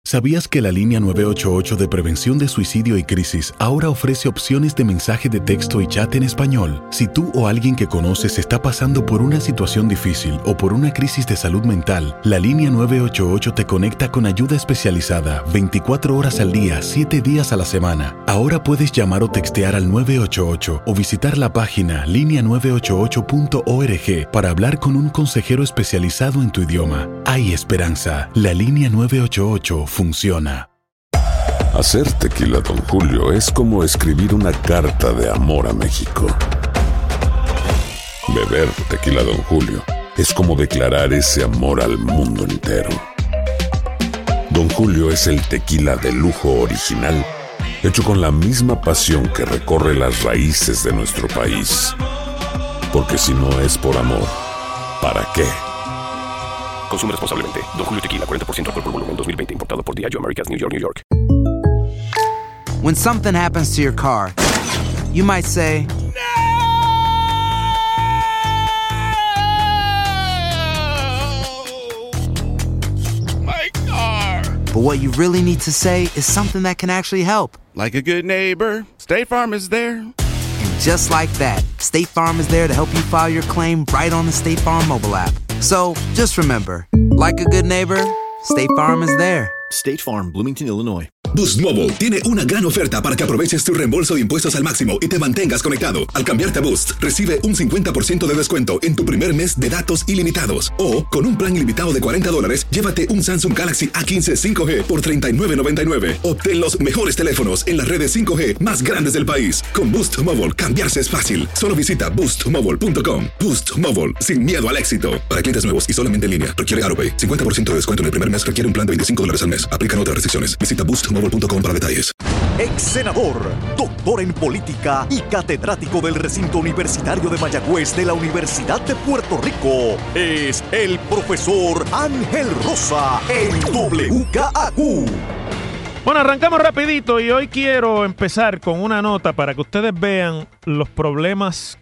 ¿Sabías que la línea 988 de prevención de suicidio y crisis ahora ofrece opciones de mensaje de texto y chat en español? Si tú o alguien que conoces está pasando por una situación difícil o por una crisis de salud mental, la línea 988 te conecta con ayuda especializada 24 horas al día, 7 días a la semana. Ahora puedes llamar o textear al 988 o visitar la página linea988.org para hablar con un consejero especializado en tu idioma. Hay esperanza. La línea 988 funciona. Hacer tequila Don Julio es como escribir una carta de amor a México. Beber tequila Don Julio es como declarar ese amor al mundo entero. Don Julio es el tequila de lujo original, hecho con la misma pasión que recorre las raíces de nuestro país. Porque si no es por amor, ¿para qué? Consume responsablemente. Don Julio Tequila, 40% alcohol por volumen, 2020. Importado por Diageo Americas, New York, New York. When something happens to your car, you might say, "No! My car!" But what you really need to say is something that can actually help. Like a good neighbor, State Farm is there. And just like that, State Farm is there to help you file your claim right on the State Farm mobile app. So, just remember, like a good neighbor, State Farm is there. State Farm, Bloomington, Illinois. Boost Mobile tiene una gran oferta para que aproveches tu reembolso de impuestos al máximo y te mantengas conectado. Al cambiarte a Boost, recibe un 50% de descuento en tu primer mes de datos ilimitados. O, con un plan ilimitado de $40, llévate un Samsung Galaxy A15 5G por $39.99. Obtén los mejores teléfonos en las redes 5G más grandes del país. Con Boost Mobile, cambiarse es fácil. Solo visita boostmobile.com. Boost Mobile, sin miedo al éxito. Para clientes nuevos y solamente en línea, requiere AroPay. 50% de descuento en el primer mes requiere un plan de $25 al mes. Aplican otras restricciones. Visita boostmobile.com para detalles. Ex senador, doctor en política y catedrático del recinto universitario de Mayagüez de la Universidad de Puerto Rico, es el profesor Ángel Rosa en WKAQ. Bueno, arrancamos rapidito y hoy quiero empezar con una nota para que ustedes vean los problemas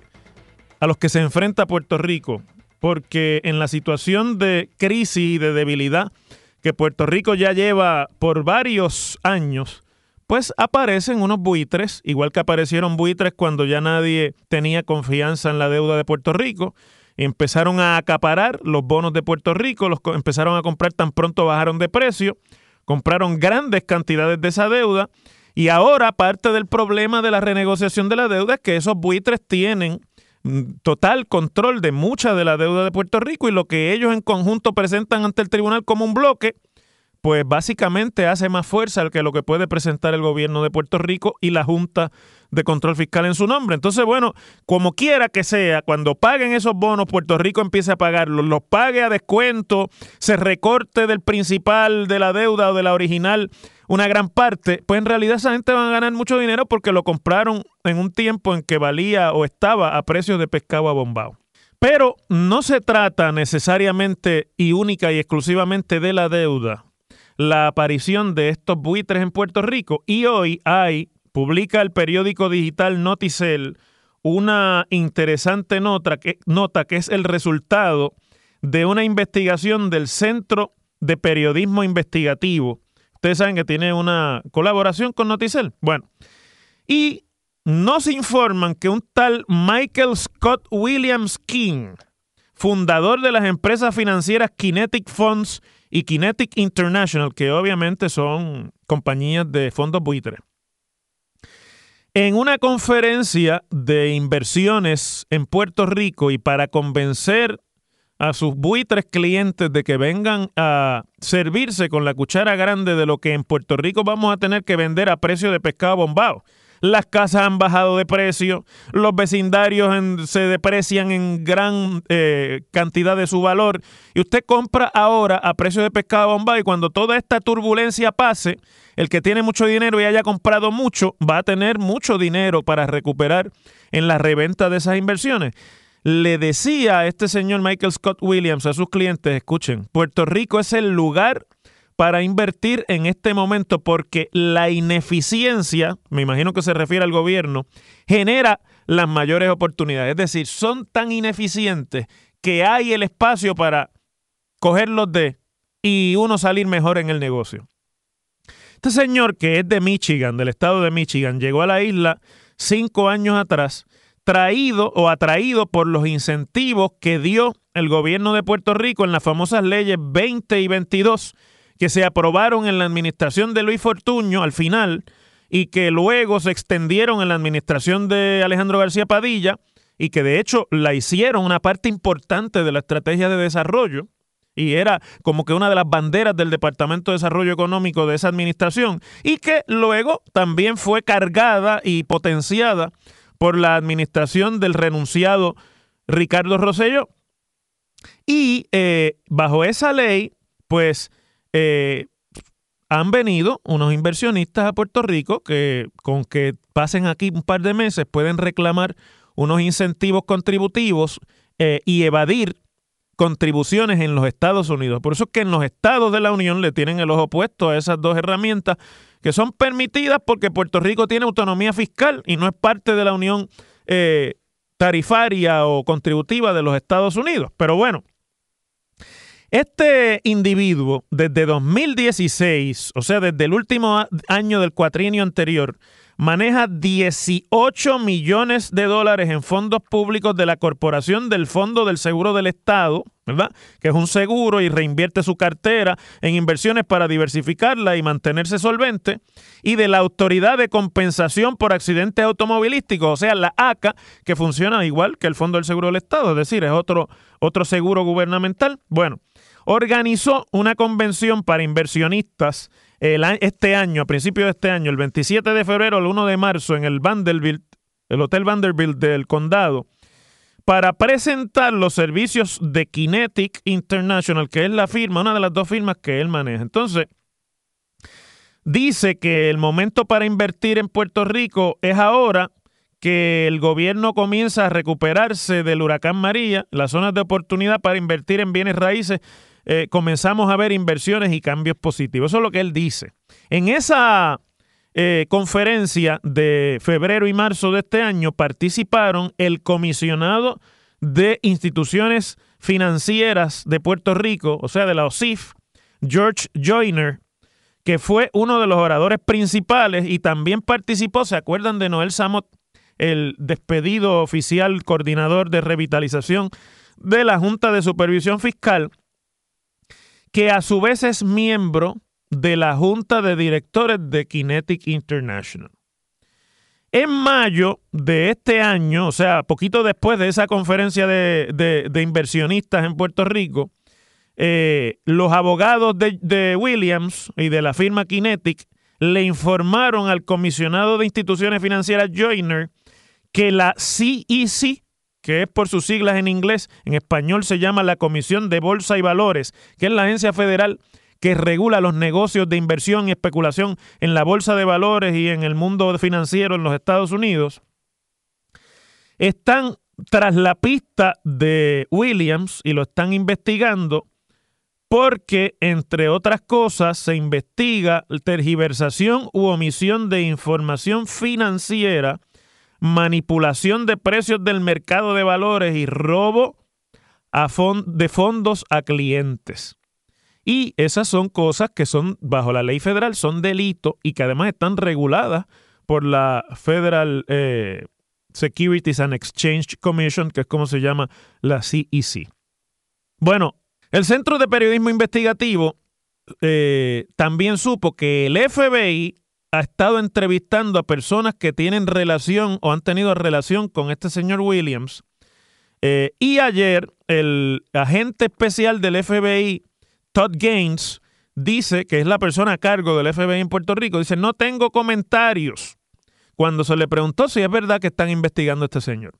a los que se enfrenta Puerto Rico, porque en la situación de crisis y de debilidad que Puerto Rico ya lleva por varios años, pues aparecen unos buitres, igual que aparecieron buitres cuando ya nadie tenía confianza en la deuda de Puerto Rico, y empezaron a acaparar los bonos de Puerto Rico, los empezaron a comprar tan pronto bajaron de precio, compraron grandes cantidades de esa deuda, y ahora parte del problema de la renegociación de la deuda es que esos buitres tienen total control de mucha de la deuda de Puerto Rico y lo que ellos en conjunto presentan ante el tribunal como un bloque, pues básicamente hace más fuerza que lo que puede presentar el gobierno de Puerto Rico y la Junta de Control Fiscal en su nombre. Entonces, bueno, como quiera que sea, cuando paguen esos bonos, Puerto Rico empiece a pagarlos, los pague a descuento, se recorte del principal de la deuda o de la original una gran parte, pues en realidad esa gente va a ganar mucho dinero porque lo compraron en un tiempo en que valía o estaba a precios de pescado abombado. Pero no se trata necesariamente y única y exclusivamente de la deuda, la aparición de estos buitres en Puerto Rico. Y hoy publica el periódico digital Noticel una interesante nota que es el resultado de una investigación del Centro de Periodismo Investigativo. Ustedes saben que tiene una colaboración con Noticel. Bueno, y nos informan que un tal Michael Scott Williams King, fundador de las empresas financieras Kinetic Funds y Kinetic International, que obviamente son compañías de fondos buitres, en una conferencia de inversiones en Puerto Rico y para convencer a sus buitres clientes de que vengan a servirse con la cuchara grande de lo que en Puerto Rico vamos a tener que vender a precio de pescado bombado. Las casas han bajado de precio, los vecindarios se deprecian en gran cantidad de su valor y usted compra ahora a precio de pescado bombado y cuando toda esta turbulencia pase, el que tiene mucho dinero y haya comprado mucho va a tener mucho dinero para recuperar en la reventa de esas inversiones. Le decía a este señor Michael Scott Williams a sus clientes, escuchen, Puerto Rico es el lugar para invertir en este momento porque la ineficiencia, me imagino que se refiere al gobierno, genera las mayores oportunidades. Es decir, son tan ineficientes que hay el espacio para cogerlos y uno salir mejor en el negocio. Este señor, que es de Michigan, del estado de Michigan, llegó a la isla 5 años atrás, atraído por los incentivos que dio el gobierno de Puerto Rico en las famosas leyes 20 y 22 que se aprobaron en la administración de Luis Fortuño al final y que luego se extendieron en la administración de Alejandro García Padilla y que de hecho la hicieron una parte importante de la estrategia de desarrollo y era como que una de las banderas del Departamento de Desarrollo Económico de esa administración y que luego también fue cargada y potenciada por la administración del renunciado Ricardo Rosselló. Y bajo esa ley, pues han venido unos inversionistas a Puerto Rico que con que pasen aquí un par de meses pueden reclamar unos incentivos contributivos y evadir contribuciones en los Estados Unidos. Por eso es que en los estados de la Unión le tienen el ojo puesto a esas dos herramientas que son permitidas porque Puerto Rico tiene autonomía fiscal y no es parte de la unión tarifaria o contributiva de los Estados Unidos. Pero bueno, este individuo desde 2016, o sea, desde el último año del cuatrienio anterior, maneja $18 millones en fondos públicos de la Corporación del Fondo del Seguro del Estado, ¿verdad? Que es un seguro y reinvierte su cartera en inversiones para diversificarla y mantenerse solvente, y de la Autoridad de Compensación por Accidentes Automovilísticos, o sea, la ACA, que funciona igual que el Fondo del Seguro del Estado, es decir, es otro seguro gubernamental. Bueno, organizó una convención para inversionistas este año, a principios de este año, el 27 de febrero al 1 de marzo, en el Hotel Vanderbilt del condado, para presentar los servicios de Kinetic International, que es la firma, una de las dos firmas que él maneja. Entonces, dice que el momento para invertir en Puerto Rico es ahora que el gobierno comienza a recuperarse del huracán María, las zonas de oportunidad para invertir en bienes raíces. Comenzamos a ver inversiones y cambios positivos. Eso es lo que él dice. En esa conferencia de febrero y marzo de este año participaron el comisionado de instituciones financieras de Puerto Rico, o sea, de la OSIF, George Joyner, que fue uno de los oradores principales, y también participó, ¿se acuerdan de Noel Samot, el despedido oficial coordinador de revitalización de la Junta de Supervisión Fiscal, que a su vez es miembro de la Junta de Directores de Kinetic International? En mayo de este año, o sea, poquito después de esa conferencia de inversionistas en Puerto Rico, los abogados de Williams y de la firma Kinetic le informaron al comisionado de instituciones financieras Joyner que la CEC, que es por sus siglas en inglés, en español se llama la Comisión de Bolsa y Valores, que es la agencia federal que regula los negocios de inversión y especulación en la bolsa de valores y en el mundo financiero en los Estados Unidos, están tras la pista de Williams y lo están investigando porque, entre otras cosas, se investiga tergiversación u omisión de información financiera, manipulación de precios del mercado de valores y robo de fondos a clientes. Y esas son cosas que son, bajo la ley federal, son delitos y que además están reguladas por la Federal Securities and Exchange Commission, que es como se llama la CEC. Bueno, el Centro de Periodismo Investigativo también supo que el FBI ha estado entrevistando a personas que tienen relación o han tenido relación con este señor Williams. Y ayer el agente especial del FBI, Todd Gaines, dice, que es la persona a cargo del FBI en Puerto Rico, dice: no tengo comentarios, cuando se le preguntó si es verdad que están investigando a este señor.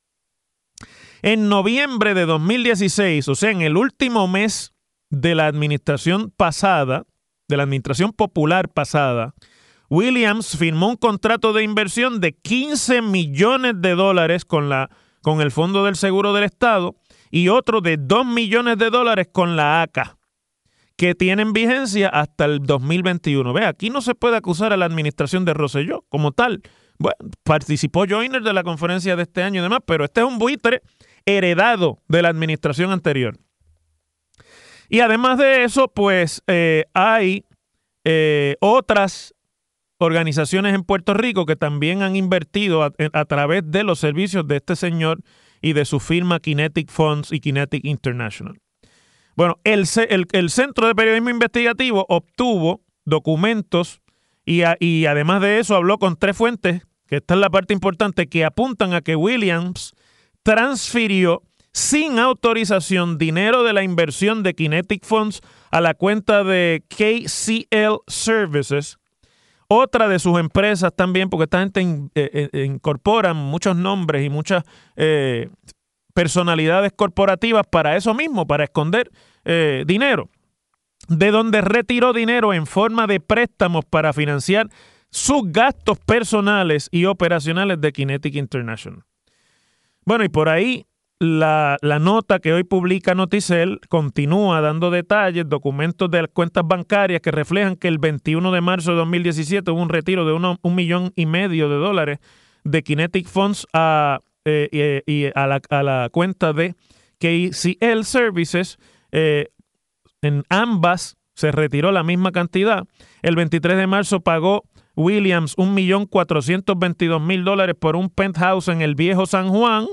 En noviembre de 2016, o sea, en el último mes de la administración pasada, de la administración popular pasada, Williams firmó un contrato de inversión de $15 millones con el Fondo del Seguro del Estado y otro de $2 millones con la ACA, que tienen vigencia hasta el 2021. Ve, aquí no se puede acusar a la administración de Rosselló como tal. Bueno, participó Joyner de la conferencia de este año y demás, pero este es un buitre heredado de la administración anterior. Y además de eso, pues hay otras organizaciones en Puerto Rico que también han invertido a través de los servicios de este señor y de su firma Kinetic Funds y Kinetic International. Bueno, el Centro de Periodismo Investigativo obtuvo documentos y además de eso habló con 3 fuentes, que esta es la parte importante, que apuntan a que Williams transfirió sin autorización dinero de la inversión de Kinetic Funds a la cuenta de KCL Services, otra de sus empresas también, porque esta gente incorpora muchos nombres y muchas personalidades corporativas para eso mismo, para esconder dinero, de donde retiró dinero en forma de préstamos para financiar sus gastos personales y operacionales de Kinetic International. Bueno, y por ahí la nota que hoy publica Noticel continúa dando detalles, documentos de las cuentas bancarias que reflejan que el 21 de marzo de 2017 hubo un retiro de $1,5 millones de Kinetic Funds a la cuenta de KCL Services. En ambas se retiró la misma cantidad. El 23 de marzo pagó Williams $1,422,000 por un penthouse en el Viejo San Juan.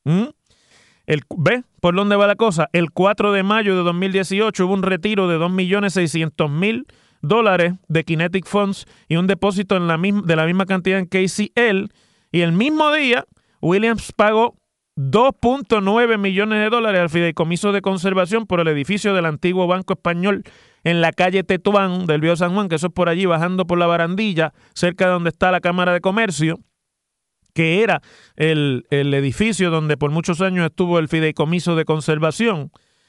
¿Ve por dónde va la cosa? El 4 de mayo de 2018 hubo un retiro de $2,600,000 de Kinetic Funds y un depósito de la misma cantidad en KCL. Y el mismo día, Williams pagó $2.9 millones al fideicomiso de conservación por el edificio del antiguo Banco Español en la calle Tetuán del Viejo San Juan, que eso es por allí bajando por la barandilla, cerca de donde está la Cámara de Comercio, que era el edificio donde por muchos años estuvo el fideicomiso de conservación.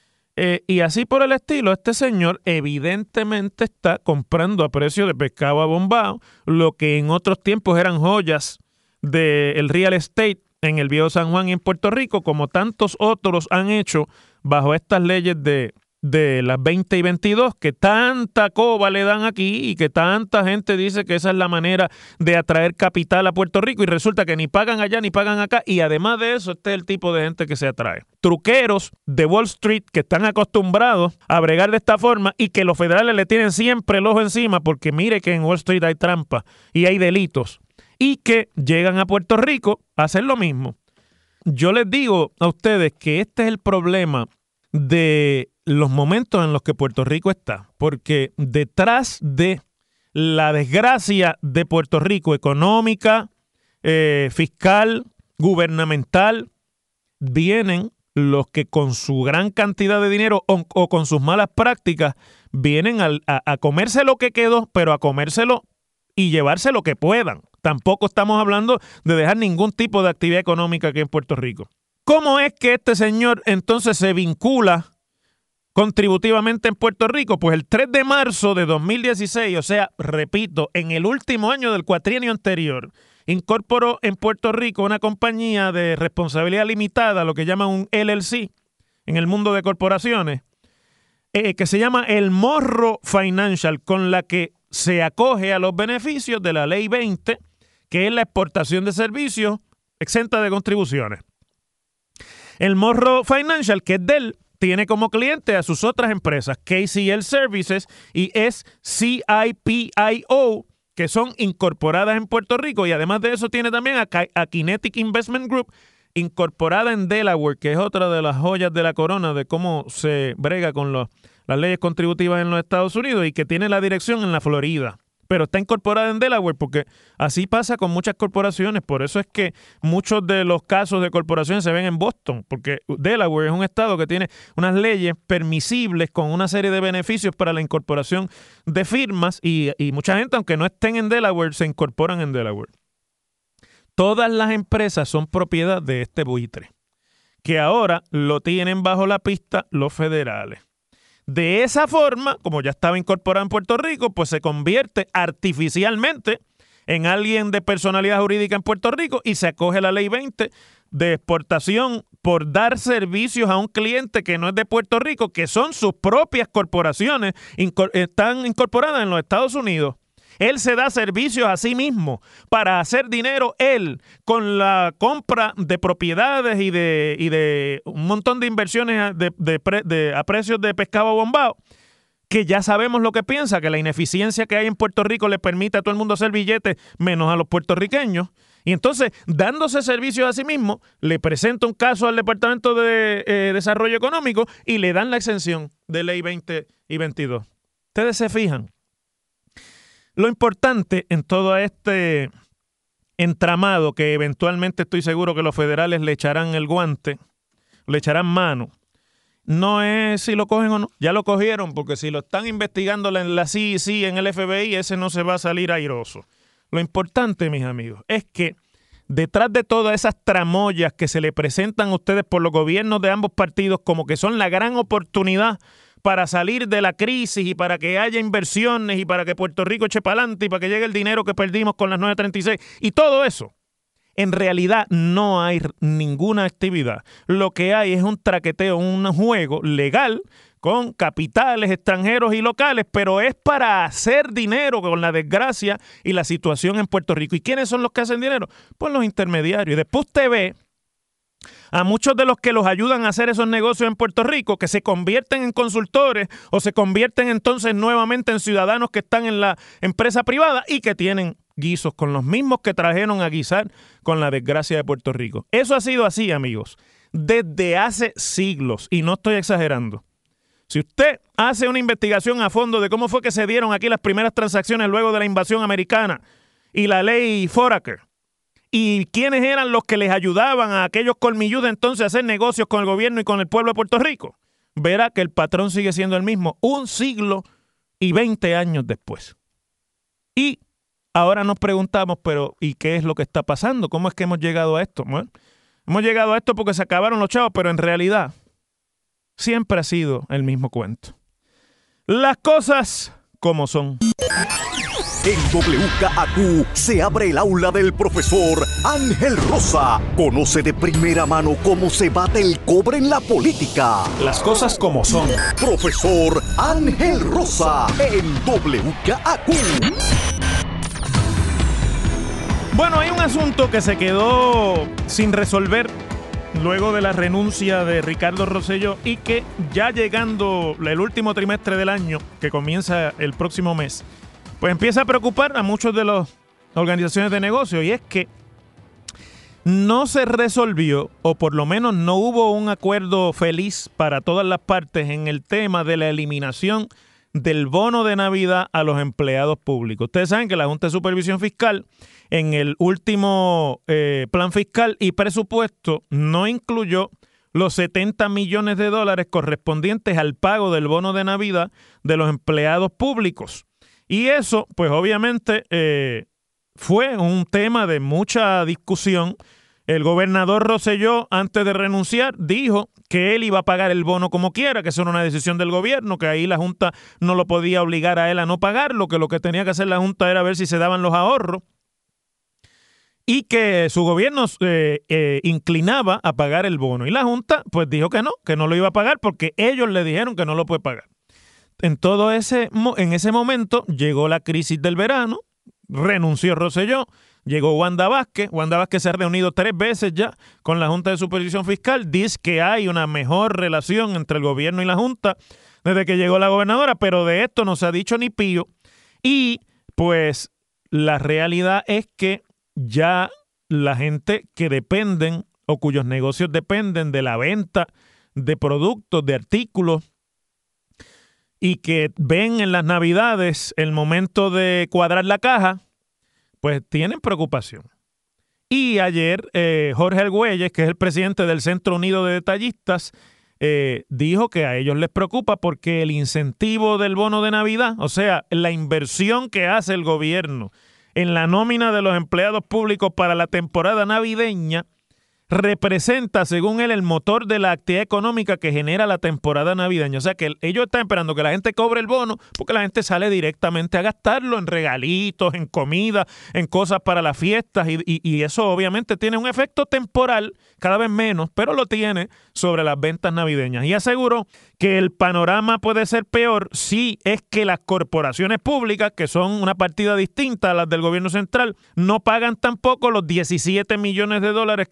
Y así por el estilo, este señor evidentemente está comprando a precio de pescado abombado lo que en otros tiempos eran joyas del real estate en el Viejo San Juan y en Puerto Rico, como tantos otros han hecho bajo estas leyes de las 20 y 22, que tanta coba le dan aquí y que tanta gente dice que esa es la manera de atraer capital a Puerto Rico, y resulta que ni pagan allá ni pagan acá, y además de eso, este es el tipo de gente que se atrae. Truqueros de Wall Street que están acostumbrados a bregar de esta forma y que los federales le tienen siempre el ojo encima, porque mire que en Wall Street hay trampa y hay delitos, y que llegan a Puerto Rico a hacer lo mismo. Yo les digo a ustedes que este es el problema de los momentos en los que Puerto Rico está, porque detrás de la desgracia de Puerto Rico, económica, fiscal, gubernamental, vienen los que con su gran cantidad de dinero o con sus malas prácticas vienen a comerse lo que quedó, pero a comérselo y llevarse lo que puedan. Tampoco estamos hablando de dejar ningún tipo de actividad económica aquí en Puerto Rico. ¿Cómo es que este señor entonces se vincula contributivamente en Puerto Rico? Pues el 3 de marzo de 2016, o sea, repito, en el último año del cuatrienio anterior, incorporó en Puerto Rico una compañía de responsabilidad limitada, lo que llaman un LLC en el mundo de corporaciones, que se llama El Morro Financial, con la que se acoge a los beneficios de la Ley 20, que es la exportación de servicios exenta de contribuciones. El Morro Financial, que es de él, tiene como cliente a sus otras empresas, KCL Services y SCIPIO, que son incorporadas en Puerto Rico, y además de eso tiene también a Kinetic Investment Group, incorporada en Delaware, que es otra de las joyas de la corona de cómo se brega con las leyes contributivas en los Estados Unidos, y que tiene la dirección en la Florida. Pero está incorporada en Delaware, porque así pasa con muchas corporaciones. Por eso es que muchos de los casos de corporaciones se ven en Boston, porque Delaware es un estado que tiene unas leyes permisibles con una serie de beneficios para la incorporación de firmas, y mucha gente, aunque no estén en Delaware, se incorporan en Delaware. Todas las empresas son propiedad de este buitre, que ahora lo tienen bajo la pista los federales. De esa forma, como ya estaba incorporado en Puerto Rico, pues se convierte artificialmente en alguien de personalidad jurídica en Puerto Rico y se acoge la Ley 20 de exportación por dar servicios a un cliente que no es de Puerto Rico, que son sus propias corporaciones, están incorporadas en los Estados Unidos. Él se da servicios a sí mismo para hacer dinero él con la compra de propiedades y de un montón de inversiones a precios de pescado bombado. que ya sabemos lo que piensa, que la ineficiencia que hay en Puerto Rico le permite a todo el mundo hacer billetes menos a los puertorriqueños. Y entonces, dándose servicios a sí mismo, le presenta un caso al Departamento de Desarrollo Económico y le dan la exención de Ley 20 y 22. Ustedes se fijan. Lo importante en todo este entramado, que eventualmente estoy seguro que los federales le echarán el guante, le echarán mano, no es si lo cogen o no. Ya lo cogieron, porque si lo están investigando en la CIC, en el FBI, ese no se va a salir airoso. Lo importante, mis amigos, es que detrás de todas esas tramoyas que se le presentan a ustedes por los gobiernos de ambos partidos como que son la gran oportunidad para salir de la crisis y para que haya inversiones y para que Puerto Rico eche para adelante y para que llegue el dinero que perdimos con las 936 y todo eso, en realidad no hay ninguna actividad. Lo que hay es un traqueteo, un juego legal con capitales extranjeros y locales, pero es para hacer dinero con la desgracia y la situación en Puerto Rico. ¿Y quiénes son los que hacen dinero? Pues los intermediarios. Y después usted ve a muchos de los que los ayudan a hacer esos negocios en Puerto Rico, que se convierten en consultores o se convierten entonces nuevamente en ciudadanos que están en la empresa privada y que tienen guisos con los mismos que trajeron a guisar con la desgracia de Puerto Rico. Eso ha sido así, amigos, desde hace siglos, y no estoy exagerando. Si usted hace una investigación a fondo de cómo fue que se dieron aquí las primeras transacciones luego de la invasión americana y la ley Foraker, y quiénes eran los que les ayudaban a aquellos colmilludos entonces a hacer negocios con el gobierno y con el pueblo de Puerto Rico, verá que el patrón sigue siendo el mismo 1 siglo y 20 años después. Y ahora nos preguntamos, pero ¿y qué es lo que está pasando? ¿Cómo es que hemos llegado a esto? Bueno, hemos llegado a esto porque se acabaron los chavos, pero en realidad siempre ha sido el mismo cuento. Las cosas como son. En WKAQ se abre el aula del profesor Ángel Rosa. Conoce de primera mano cómo se bate el cobre en la política. Las cosas como son. Profesor Ángel Rosa en WKAQ. Bueno, hay un asunto que se quedó sin resolver luego de la renuncia de Ricardo Rosselló y que ya llegando el último trimestre del año, que comienza el próximo mes, pues empieza a preocupar a muchos de las organizaciones de negocio, y es que no se resolvió, o por lo menos no hubo un acuerdo feliz para todas las partes en el tema de la eliminación del bono de Navidad a los empleados públicos. Ustedes saben que la Junta de Supervisión Fiscal en el último plan fiscal y presupuesto no incluyó los 70 millones de dólares correspondientes al pago del bono de Navidad de los empleados públicos. Y eso, pues obviamente, fue un tema de mucha discusión. El gobernador Rosselló, antes de renunciar, dijo que él iba a pagar el bono como quiera, que eso era una decisión del gobierno, que ahí la Junta no lo podía obligar a él a no pagarlo, que lo que tenía que hacer la Junta era ver si se daban los ahorros, y que su gobierno inclinaba a pagar el bono. Y la Junta pues dijo que no lo iba a pagar porque ellos le dijeron que no lo puede pagar. En ese momento llegó la crisis del verano, renunció Rosselló, llegó Wanda Vázquez. Wanda Vázquez se ha reunido 3 veces ya con la Junta de Supervisión Fiscal. Dice que hay una mejor relación entre el gobierno y la Junta desde que llegó la gobernadora, pero de esto no se ha dicho ni pío. Y pues la realidad es que ya la gente que dependen o cuyos negocios dependen de la venta de productos, de artículos, y que ven en las Navidades el momento de cuadrar la caja, pues tienen preocupación. Y ayer Jorge Argüelles, que es el presidente del Centro Unido de Detallistas, dijo que a ellos les preocupa porque el incentivo del bono de Navidad, o sea, la inversión que hace el gobierno en la nómina de los empleados públicos para la temporada navideña, representa, según él, el motor de la actividad económica que genera la temporada navideña. O sea que ellos están esperando que la gente cobre el bono porque la gente sale directamente a gastarlo en regalitos, en comida, en cosas para las fiestas, y eso obviamente tiene un efecto temporal, cada vez menos, pero lo tiene sobre las ventas navideñas. Y aseguró que el panorama puede ser peor si es que las corporaciones públicas, que son una partida distinta a las del gobierno central, no pagan tampoco los 17 millones de dólares que corresponden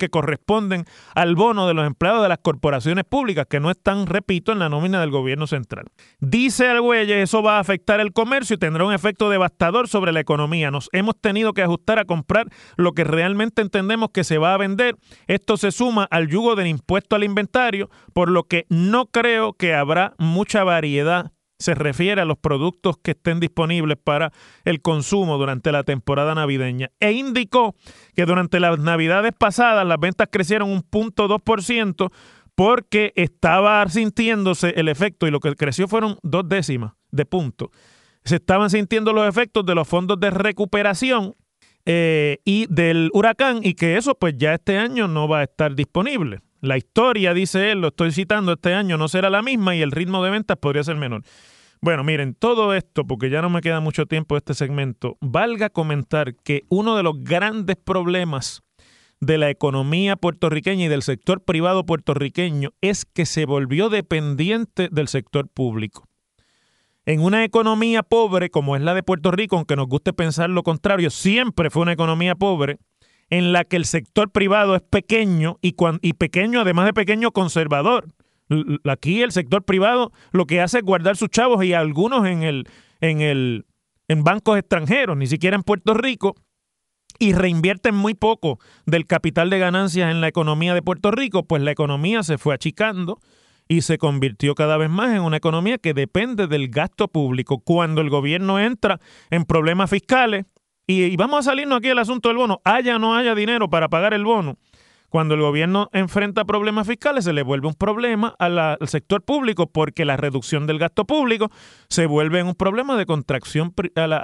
corresponden al bono de los empleados de las corporaciones públicas, que no están, repito, en la nómina del gobierno central. Dice Argüelles, eso va a afectar el comercio y tendrá un efecto devastador sobre la economía. Nos hemos tenido que ajustar a comprar lo que realmente entendemos que se va a vender. Esto se suma al yugo del impuesto al inventario, por lo que no creo que habrá mucha variedad. Se refiere a los productos que estén disponibles para el consumo durante la temporada navideña. E indicó que durante las navidades pasadas las ventas crecieron 1.2% porque estaba sintiéndose el efecto, y lo que creció fueron 0.2 de punto. Se estaban sintiendo los efectos de los fondos de recuperación y del huracán, y que eso pues ya este año no va a estar disponible. La historia, dice él, lo estoy citando, este año no será la misma y el ritmo de ventas podría ser menor. Bueno, miren, todo esto, porque ya no me queda mucho tiempo de este segmento, valga comentar que uno de los grandes problemas de la economía puertorriqueña y del sector privado puertorriqueño es que se volvió dependiente del sector público. En una economía pobre como es la de Puerto Rico, aunque nos guste pensar lo contrario, siempre fue una economía pobre, en la que el sector privado es pequeño y pequeño, además de pequeño, conservador. Aquí el sector privado lo que hace es guardar sus chavos, y algunos en bancos extranjeros, ni siquiera en Puerto Rico, y reinvierten muy poco del capital de ganancias en la economía de Puerto Rico. Pues la economía se fue achicando y se convirtió cada vez más en una economía que depende del gasto público. Cuando el gobierno entra en problemas fiscales, y vamos a salirnos aquí del asunto del bono, haya o no haya dinero para pagar el bono, cuando el gobierno enfrenta problemas fiscales se le vuelve un problema al sector público, porque la reducción del gasto público se vuelve un problema de contracción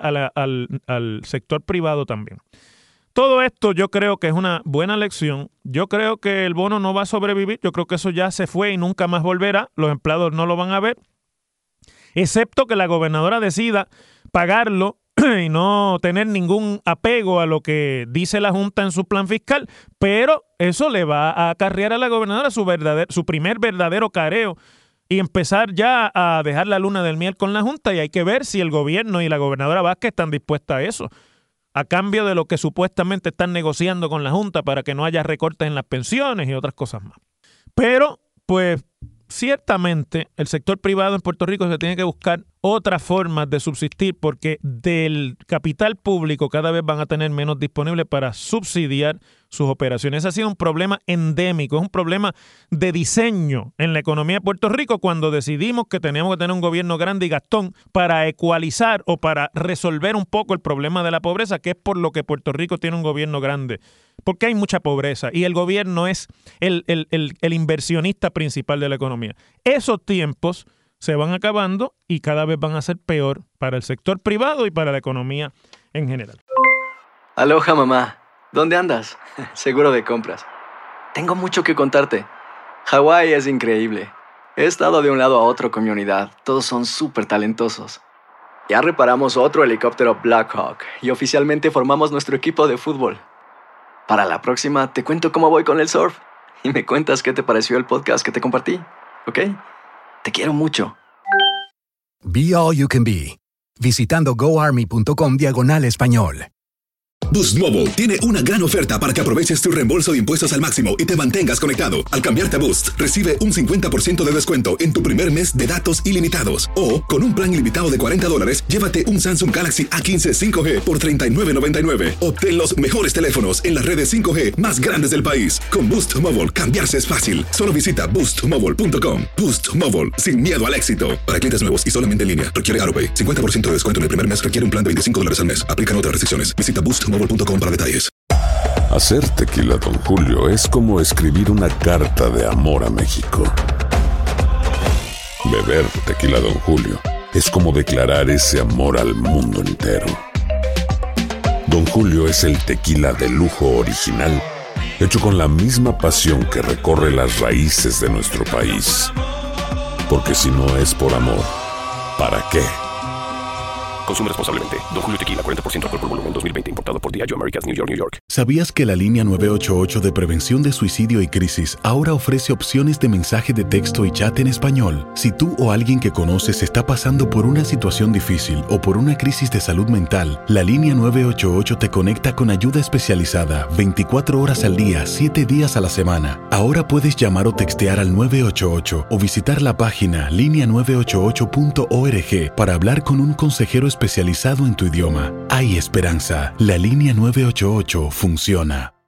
al sector privado también. Todo esto yo creo que es una buena lección. Yo creo que el bono no va a sobrevivir. Yo creo que eso ya se fue y nunca más volverá. Los empleados no lo van a ver, excepto que la gobernadora decida pagarlo y no tener ningún apego a lo que dice la Junta en su plan fiscal, pero eso le va a acarrear a la gobernadora su primer verdadero careo y empezar ya a dejar la luna del miel con la Junta, y hay que ver si el gobierno y la gobernadora Vázquez están dispuestas a eso, a cambio de lo que supuestamente están negociando con la Junta para que no haya recortes en las pensiones y otras cosas más. Pero, pues, ciertamente el sector privado en Puerto Rico se tiene que buscar otras formas de subsistir, porque del capital público cada vez van a tener menos disponible para subsidiar sus operaciones. Ese ha sido un problema endémico, es un problema de diseño en la economía de Puerto Rico, cuando decidimos que teníamos que tener un gobierno grande y gastón para ecualizar o para resolver un poco el problema de la pobreza, que es por lo que Puerto Rico tiene un gobierno grande, porque hay mucha pobreza y el gobierno es el inversionista principal de la economía. Esos tiempos se van acabando y cada vez van a ser peor para el sector privado y para la economía en general. Aloha, mamá. ¿Dónde andas? Seguro de compras. Tengo mucho que contarte. Hawái es increíble. He estado de un lado a otro con mi unidad. Todos son súper talentosos. Ya reparamos otro helicóptero Blackhawk y oficialmente formamos nuestro equipo de fútbol. Para la próxima te cuento cómo voy con el surf y me cuentas qué te pareció el podcast que te compartí, ¿ok? Te quiero mucho. Be All You Can Be. Visitando goarmy.com/español. Boost Mobile tiene una gran oferta para que aproveches tu reembolso de impuestos al máximo y te mantengas conectado. Al cambiarte a Boost, recibe un 50% de descuento en tu primer mes de datos ilimitados. O, con un plan ilimitado de $40, llévate un Samsung Galaxy A15 5G por $39.99. Obtén los mejores teléfonos en las redes 5G más grandes del país. Con Boost Mobile, cambiarse es fácil. Solo visita boostmobile.com. Boost Mobile, sin miedo al éxito. Para clientes nuevos y solamente en línea, requiere AutoPay. 50% de descuento en el primer mes requiere un plan de $25 al mes. Aplican otras restricciones. Visita boostmobile.com para detalles. Hacer tequila Don Julio es como escribir una carta de amor a México. Beber tequila Don Julio es como declarar ese amor al mundo entero. Don Julio es el tequila de lujo original, hecho con la misma pasión que recorre las raíces de nuestro país. Porque si no es por amor, ¿para qué? Consume responsablemente. Don Julio Tequila, 40% alcohol por volumen, 2020. Importado por Diageo Americas, New York, New York. ¿Sabías que la línea 988 de prevención de suicidio y crisis ahora ofrece opciones de mensaje de texto y chat en español? Si tú o alguien que conoces está pasando por una situación difícil o por una crisis de salud mental, la línea 988 te conecta con ayuda especializada 24 horas al día, 7 días a la semana. Ahora puedes llamar o textear al 988 o visitar la página linea988.org para hablar con un consejero especializado en tu idioma. Hay esperanza. La línea 988 funciona.